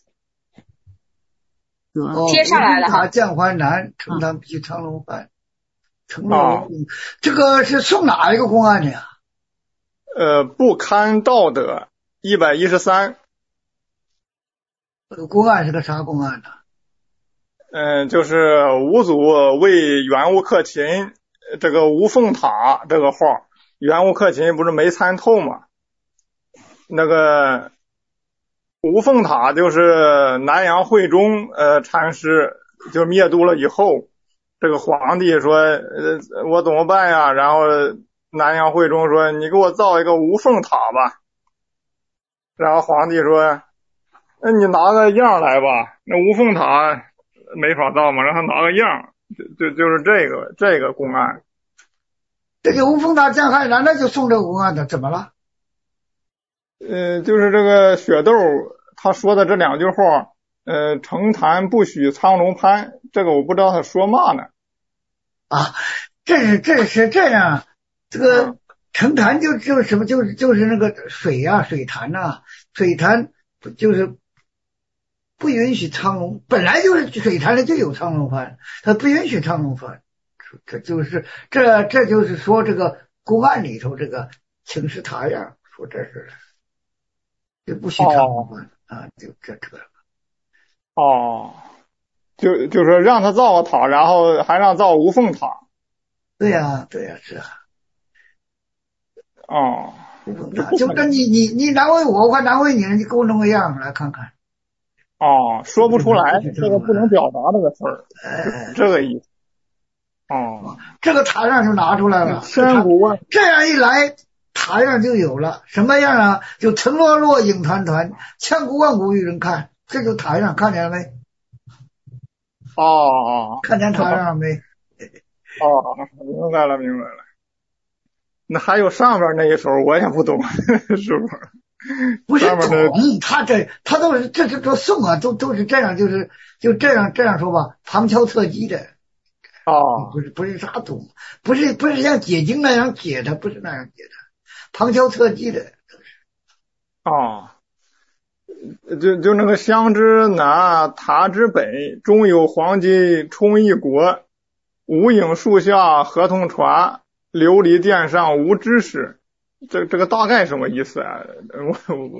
Speaker 2: 哦，
Speaker 7: 接上来了哈。
Speaker 2: 见还难，城坛不许苍龙攀，城落落。这个是送哪一个公案的呀？
Speaker 9: 呃，不堪道德一百一十三。
Speaker 2: 这个公案是个啥公案呢？
Speaker 9: 嗯，就是吴祖为袁悟克勤这个无凤塔这个话，袁悟克勤不是没参透吗？那个无凤塔就是南阳慧忠呃禅师就灭度了以后，这个皇帝说呃我怎么办呀？然后南阳慧忠说你给我造一个无凤塔吧。然后皇帝说那你拿个样来吧，那无凤塔没法造嘛，让他拿个样，就就就是这个这个公案。
Speaker 2: 这个无凤塔见还难，那就送这个公案的，怎么了？
Speaker 9: 呃，就是这个雪窦他说的这两句话，呃，城坛不许苍龙攀，这个我不知道他说嘛呢。
Speaker 2: 啊，这是这是这样，这个城坛就就是什么，就是就是那个水啊，水潭呐、啊，水潭就是不允许苍龙，本来就是水潭里就有苍龙攀，他不允许苍龙攀，这就是这这就是说这个公案里头这个请示塔样说这是就不许苍龙攀、哦、啊，就这这个
Speaker 9: 哦，就就说让他造个塔，然后还让造无凤塔。
Speaker 2: 对呀、啊、对呀、啊、是啊。
Speaker 9: 哦，
Speaker 2: 就跟你你你难为我，我难为你，你给我弄个样来看看。
Speaker 9: 哦，说不出来，这个不能表达这个事儿，
Speaker 2: 哎，
Speaker 9: 这个意思。哦，
Speaker 2: 这个塔样就拿出来了，
Speaker 9: 千古万，
Speaker 2: 这样一来，塔样就有了。什么样啊？就层落落影团团，千古万古与人看，这就塔样，看见了没？
Speaker 9: 哦哦，
Speaker 2: 看见塔样没？
Speaker 9: 哦，明白了，明白了。那还有上边那一手我也不懂，是不是？
Speaker 2: 不是懂，他这他都是这这这送啊，都都是这样，就是就这样这样说吧，旁敲侧击的。
Speaker 9: 哦，
Speaker 2: 不是不是啥懂，不是不是像解经那样解的，不是那样解的，旁敲侧击的。
Speaker 9: 哦，就就那个香之南，塔之北，中有黄金充一国，无影树下合同船，琉璃殿上无知识。这这个大概什么意思啊？我我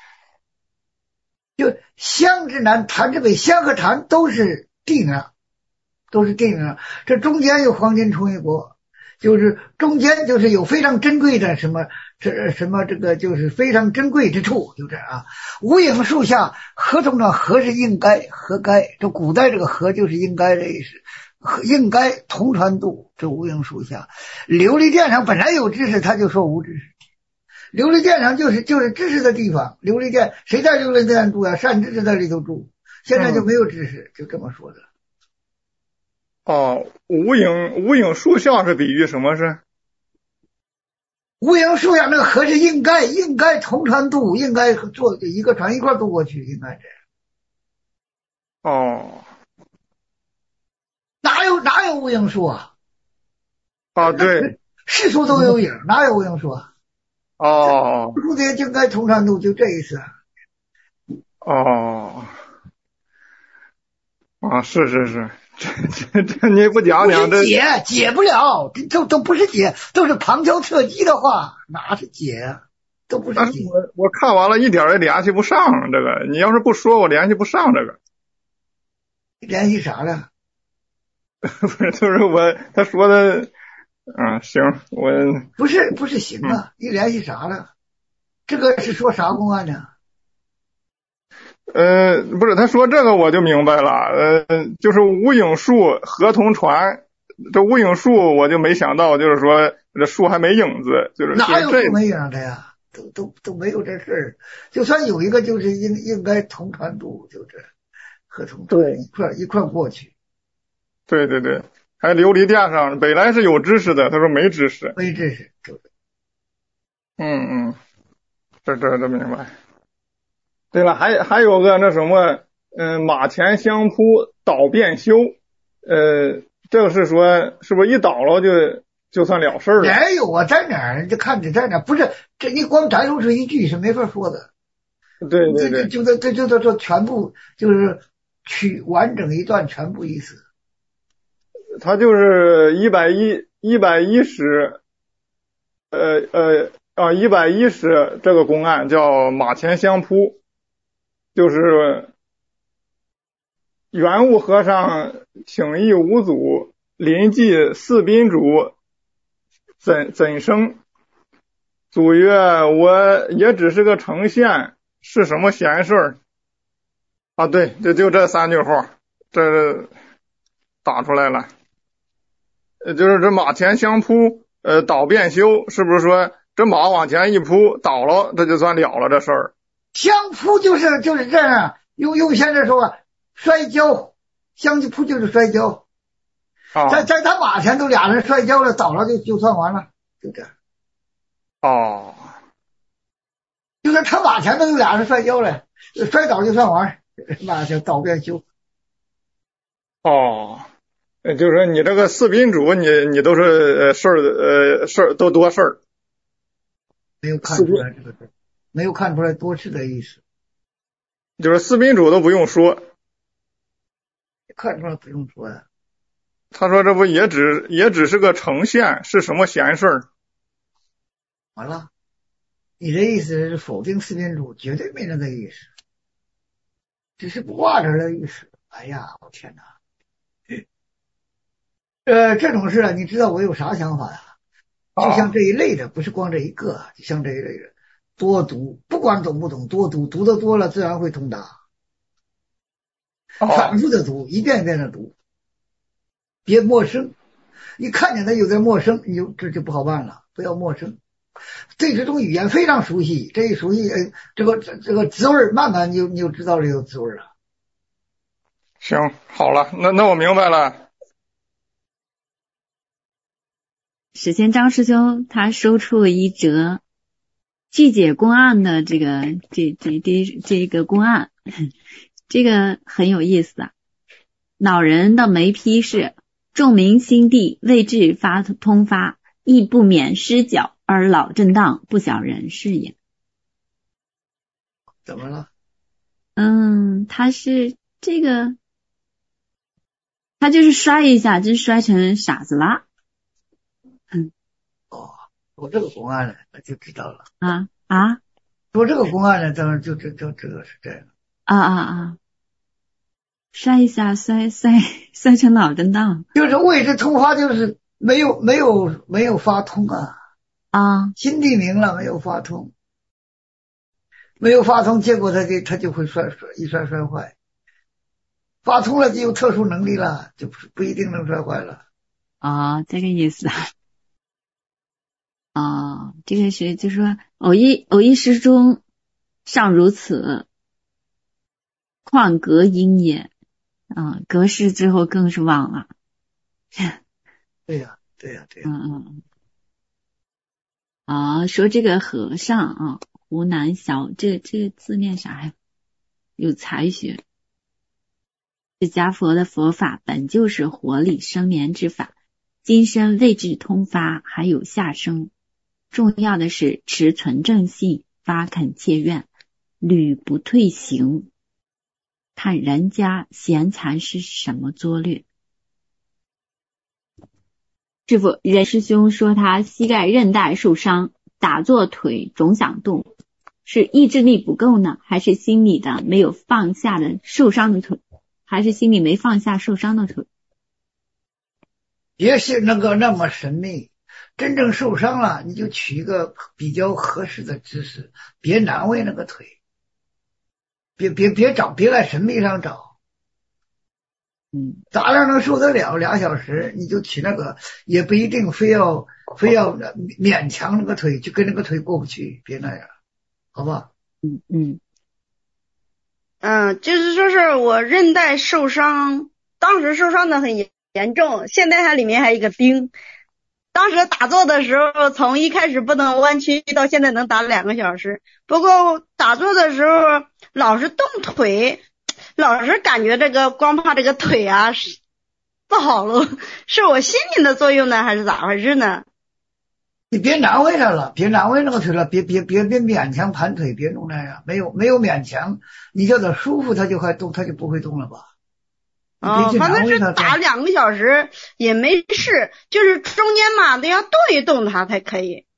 Speaker 2: 就香之南，坛之北，香和坛都是地呢，都是地呢。这中间有黄金充一国，就是中间就是有非常珍贵的什么这什么这个就是非常珍贵之处，就这样啊。无影树下合同呢，合是应该合该，这古代这个合就是应该的意思。应该同船渡，这无影树下，琉璃殿上本来有知识，他就说无知识。琉璃殿上就是就是知识的地方，琉璃殿谁在琉璃殿住呀？善知识在里头住，现在就没有知识，嗯、就这么说的。
Speaker 9: 哦，无影无影树下是比喻什么是？
Speaker 2: 无影树下那个河是应该应该同船渡，应该坐一个船一块渡过去，应该这样。
Speaker 9: 哦。
Speaker 2: 哪有哪有无影树啊？
Speaker 9: 啊，对，
Speaker 2: 世俗都有影，哪有无影树啊？
Speaker 9: 哦，
Speaker 2: 树的就该同船渡，就这意思。
Speaker 9: 哦，啊，是是是，这这这你不讲讲这
Speaker 2: 解解不了，这都都不是解，都是旁敲侧击的话，哪是解啊？都不是解。
Speaker 9: 我我看完了一点也联系不上这个，你要是不说，我联系不上这个。
Speaker 2: 联系啥了？
Speaker 9: 不是，就是我他说的，啊，行，我
Speaker 2: 不是不是行啊，你联系啥了？这个是说啥公案呢？
Speaker 9: 呃，不是，他说这个我就明白了，呃，就是无影树何同船，这无影树我就没想到，就是说这树还没影子，就是
Speaker 2: 哪有树没影的呀？都都都没有这事儿，就算有一个，就是应应该同船渡，就是和同船一块一块过去。
Speaker 9: 对对对，还琉璃垫上本来是有知识的，他说没知识，
Speaker 2: 没知识，对。
Speaker 9: 嗯嗯，这这这明白。对了，还还有个那什么，嗯、呃，马前相扑倒变修，呃，这个是说是不是一倒了就就算了事儿了？
Speaker 2: 没有啊，在哪儿就看你在哪儿，不是这你光摘出这一句是没法说的。
Speaker 9: 对对对，
Speaker 2: 就这这就这这全部就是取完整一段全部意思。
Speaker 9: 他就是一百一一百一十，呃呃啊一百一十这个公案叫马前相扑。就是圆悟和尚请益五祖临济四宾主怎怎生，祖曰我也只是个城县，是什么闲事儿啊？对，就就这三句话，这打出来了。呃，就是这马前相扑，呃，倒变修，是不是说这马往前一扑倒了，这就算了了这事儿？
Speaker 2: 相扑就是就是这样，用用现在说啊，摔跤，相扑就是摔跤，
Speaker 9: 哦、
Speaker 2: 在在他马前都俩人摔跤了，倒了就就算完了，就这样。
Speaker 9: 哦，
Speaker 2: 就是他马前都有俩人摔跤了，摔倒就算完，那叫倒变修。
Speaker 9: 哦，就是说你这个四宾主，你你都是呃事儿呃事儿都多事儿，
Speaker 2: 没有看出来这个事。没有看出来多事的意思，
Speaker 9: 就是四宾主都不用说，
Speaker 2: 看出来不用说呀。
Speaker 9: 他说这不也只也只是个呈现，是什么闲事儿？
Speaker 2: 完了，你的意思是否定四宾主？绝对没那个意思，只是挂着的意思。哎呀，我天哪！呃，这种事啊，你知道我有啥想法呀？就像这一类的，不是光这一个，就像这一类的。多读，不管懂不懂，多读，读的多了自然会通达。反复的读，一遍一遍的读，别陌生。你看见他有点陌生，你就这就不好办了。不要陌生，对这种语言非常熟悉，这一熟悉，哎，这个这这个滋味慢慢你就你就知道这个滋味了。
Speaker 9: 行，好了，那那我明白了。
Speaker 3: 首先，张师兄他收出了一则具解公案的这个这这这这个公案，这个很有意思啊。老人的眉批是众民心地未至发通发，亦不免失脚，而老震荡，不小人是也。
Speaker 2: 怎么了？
Speaker 3: 嗯，他是这个，他就是摔一下，就摔成傻子啦。嗯，
Speaker 2: 哦，我这个公案呢，那就知道了。
Speaker 3: 啊啊，
Speaker 2: 说这个公案呢，当然就这这这个是这样。
Speaker 3: 啊啊啊！摔一下，摔摔摔成脑震荡，
Speaker 2: 就是位置通发，就是没有没有没有发通啊
Speaker 3: 啊，
Speaker 2: 心地明了，没有发通，没有发通，结果他就他就会摔摔一摔摔坏。发通了就有特殊能力了，就不不一定能摔坏了。
Speaker 3: 啊、哦，这个意思啊。哦，这个是就是说偶一偶一时中尚如此，况隔因也。啊、嗯，隔世之后更是忘了。
Speaker 2: 对呀、啊，对呀、啊，对呀、
Speaker 3: 啊。嗯嗯。啊，说这个和尚啊，湖南小这这个字念啥呀？有才学。释迦佛的佛法本就是活力生眠之法，今生未至通发，还有下生。重要的是持存正信，发恳切愿，屡不退行。看人家闲禅是什么拙劣。师父，任师兄说他膝盖韧带受伤，打坐腿总想动，是意志力不够呢，还是心里的没有放下的受伤的腿，还是心里没放下受伤的腿？
Speaker 2: 别是那个那么神秘，真正受伤了，你就取一个比较合适的姿势，别难为那个腿。 别别别找，别在神秘上找。
Speaker 3: 嗯，
Speaker 2: 咋样能受得了俩小时？你就取那个，也不一定非要非要勉强那个腿，就跟那个腿过不去，别那样，好吧？
Speaker 3: 嗯嗯
Speaker 1: 嗯，就是说是我韧带受伤，当时受伤的很严严重，现在它里面还有一个钉。当时打坐的时候，从一开始不能弯曲到现在能打两个小时。不过打坐的时候老是动腿，老是感觉这个光怕这个腿啊不好了，是我心理的作用呢，还是咋回事呢？
Speaker 2: 你别难为他了，别难为那个腿了，别别别别勉强盘腿，别弄那样，没有没有勉强，你叫他舒服，他就还动，他就不会动了吧？
Speaker 1: 哦，反正是打两个小时也没事，就是中间嘛得要动一动它才可以。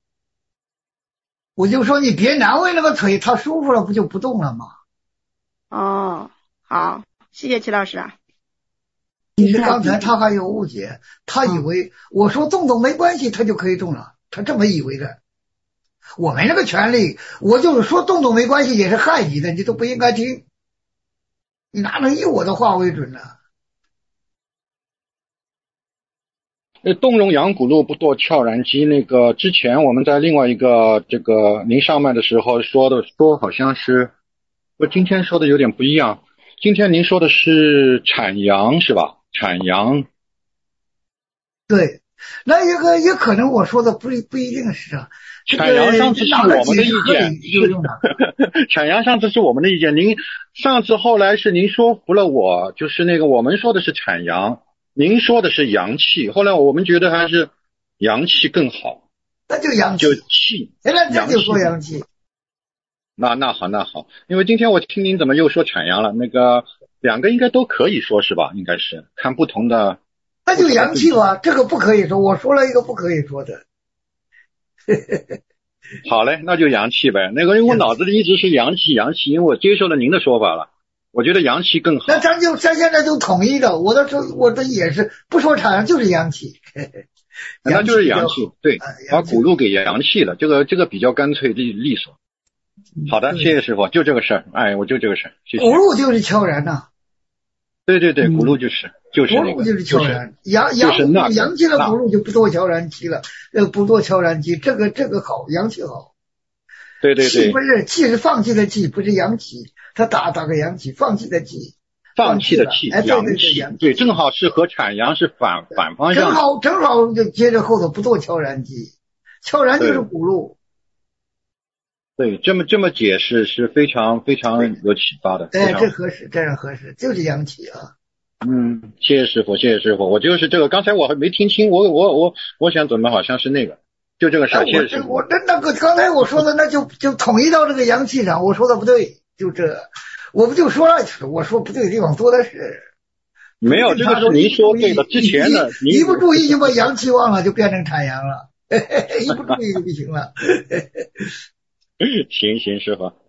Speaker 2: 我就说你别难为那个腿，他舒服了不就不动了吗？
Speaker 1: 哦，好，谢谢齐老师啊。
Speaker 2: 其实刚才他还有误解，他以为我说动动没关系，他就可以动了，他这么以为的。我没那个权利，我就是说动动没关系也是害你的，你都不应该听。你哪能以我的话为准呢？
Speaker 10: 呃，动容阳骨路不堕悄然肌，那个之前我们在另外一个这个您上麦的时候说的，说好像是，我今天说的有点不一样。今天您说的是产阳是吧？产阳。
Speaker 2: 对，那一个也可能我说的不不一定是啊。
Speaker 10: 产阳上次是我们的意见，产阳上次是我们的意见。您上次后来是您说服了我，就是那个我们说的是产阳，您说的是阳气，后来我们觉得还是阳气更好。
Speaker 2: 那就阳气，
Speaker 10: 就气，
Speaker 2: 现在这就说阳气。
Speaker 10: 那那好那好，因为今天我听您怎么又说产阳了，那个两个应该都可以说是吧？应该是看不同的。
Speaker 2: 那就阳气吧，这个不可以说，我说了一个不可以说的。
Speaker 10: 好嘞，那就阳气呗。那个因为我脑子里一直是阳气阳气，因为我接受了您的说法了，我觉得阳气更好。
Speaker 2: 那咱就咱现在就统一的，我的说我的也是不说产阳就是阳气。
Speaker 10: 那就是阳气，对，把骨路给阳气了，这个这个比较干脆利利索。好的，谢谢师傅，就这个事儿，哎，我就这个事儿，谢谢。
Speaker 2: 骨路就是悄然呐、啊。
Speaker 10: 对对对，骨路就是、嗯、就是那个，
Speaker 2: 骨路就是悄然，阳阳阳气的骨路就不堕悄然气了，呃，不堕悄然气，这个这个好，阳气好。
Speaker 10: 对对对，
Speaker 2: 气不是气是放弃的气，不是阳气，他打打个阳气，放弃的气，
Speaker 10: 放弃的气，
Speaker 2: 哎，对对对，
Speaker 10: 阳气，对，正好是和产阳是反反方向，
Speaker 2: 正好正好就接着后头不堕悄然气，悄然就是骨路。
Speaker 10: 对，这么这么解释是非常非常有启发的。
Speaker 2: 哎，这合适，这样合适，就是阳气啊。
Speaker 10: 嗯，谢谢师傅，谢谢师傅，我就是这个，刚才我还没听清，我我我我想怎么好像是那个，就这个事儿。谢谢师傅。
Speaker 2: 我这那个刚才我说的那就就统一到这个阳气上，我说的不对，就这，我不就说了，我说不对的地方多的是。
Speaker 10: 没有，这个是您说对的，之前的
Speaker 2: 一不注意就把阳气忘了，就变成产阳了，一不注意就不行了。
Speaker 10: 行行，师傅。